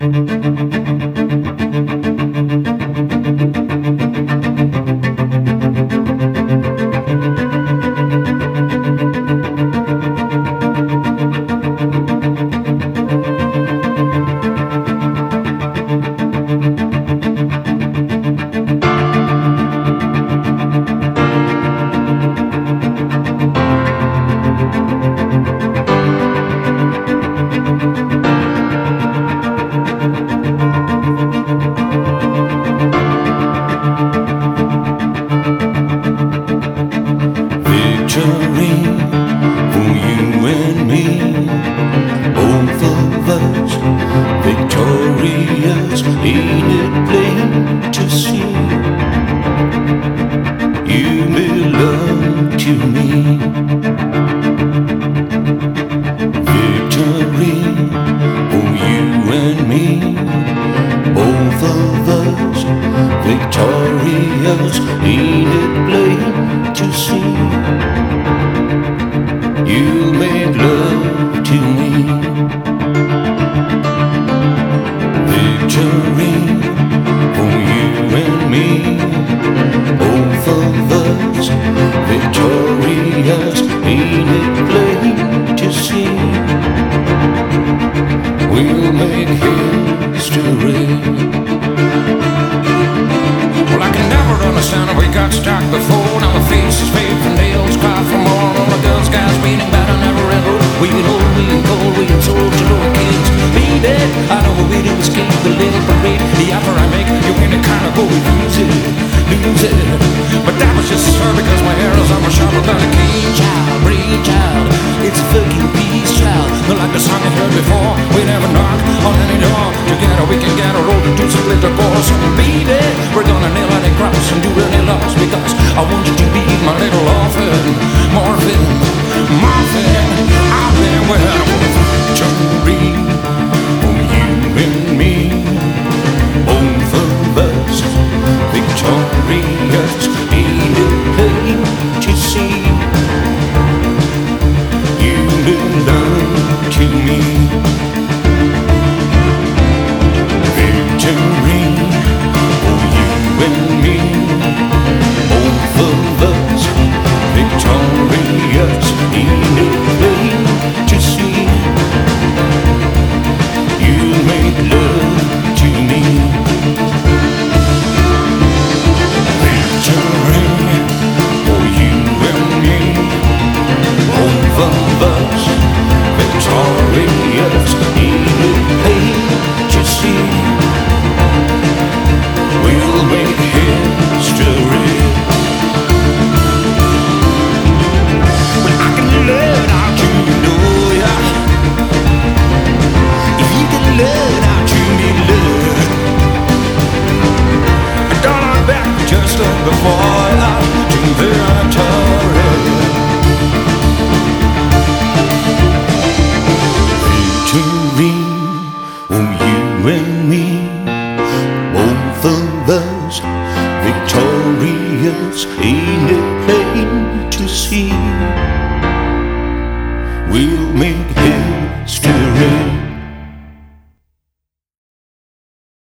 Victorious, ain't it plain to see? You belong to me. Victory for you and me, both of us. Victorious, ain't it plain to see? You make love to me. Victory for you and me, both of us. Victorious, ain't it plain to see? We'll make history. Well, I can never understand how we got stuck before. Now the faces fade from nails, cry for more. All the girls, guys beating bad on never ever. We can hold, we can cold, we can solve to lower kids. Be dead, I know what we do, escape the little parade. The offer I make, you can kind of go lose it, lose it. But that was just her because my hair is almost sharper than a keen child, brain child. It's a fucking peace child. Not like the song I heard before. We never knock on any door. Together we can get a road to do some glitter ball. So baby, we're gonna nail any cross and do any loss because I want you to be my little orphan, Morphin, Morphin. I've been with a victory for you and me, both of us. Victorious, ain't it plain to see? You belong to me. Victory for you and me, both of us. Victorious, ain't it plain to see? You make love to me. Victory for you and me, both of us. Victorious, ain't it plain to see? We'll make history. Well, I can learn how to know ya. If you can learn how to be loved, don't look back, just look before ya to victory. Victory for you and me, both of us. Victorious, ain't it plain to see? We'll make history.